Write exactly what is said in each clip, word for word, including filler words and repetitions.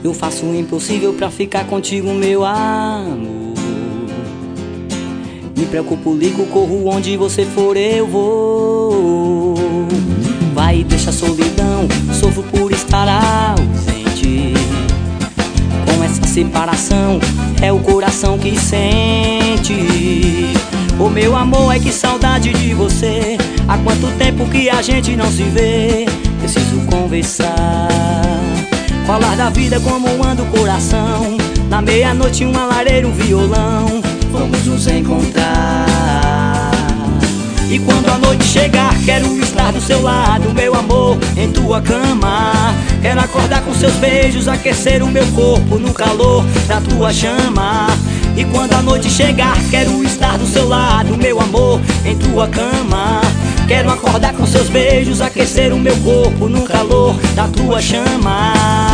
Eu faço o impossível pra ficar contigo, meu amor. Me preocupo, ligo, corro, onde você for eu vou. Vai e deixa a solidão, sofro por estar ausente. Com essa separação, é o coração que sente. Ô meu amor, é que saudade de você. Há quanto tempo que a gente não se vê. Preciso conversar, falar da vida, como anda o coração. Na meia-noite uma lareira, um violão, vamos nos encontrar. E quando a noite chegar, quero estar do seu lado, meu amor, em tua cama. Quero acordar com seus beijos, aquecer o meu corpo no calor da tua chama. E quando a noite chegar, quero estar do seu lado, meu amor, em tua cama. Quero acordar com seus beijos, aquecer o meu corpo no calor da tua chama.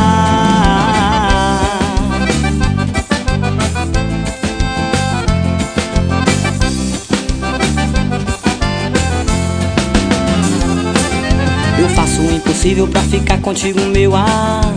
Eu faço o impossível pra ficar contigo, meu amor.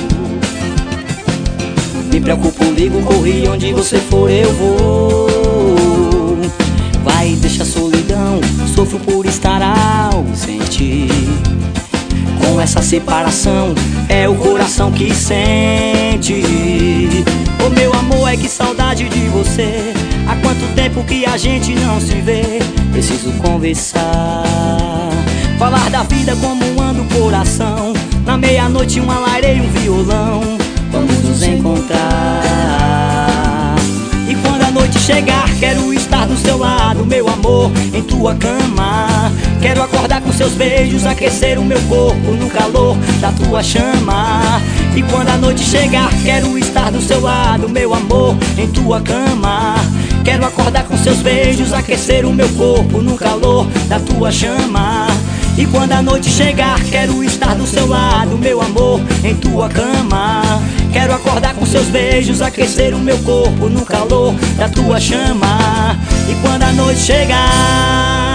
Me preocupo, ligo, corri, onde você for eu vou. Vai, deixa a solidão, sofro por estar ausente. Com essa separação, é o coração que sente. Ô meu amor, é que saudade de você. Há quanto tempo que a gente não se vê. Preciso conversar, falar da vida, como anda o coração. Na meia-noite uma lareira, um violão, vamos nos encontrar. E quando a noite chegar, quero estar do seu lado, meu amor, em tua cama. Quero acordar com seus beijos, aquecer o meu corpo no calor da tua chama. E quando a noite chegar, quero estar do seu lado, meu amor, em tua cama. Quero acordar com seus beijos, aquecer o meu corpo no calor da tua chama. E quando a noite chegar, quero estar do seu lado, meu amor, em tua cama. Quero acordar com seus beijos, aquecer o meu corpo no calor da tua chama. E quando a noite chegar,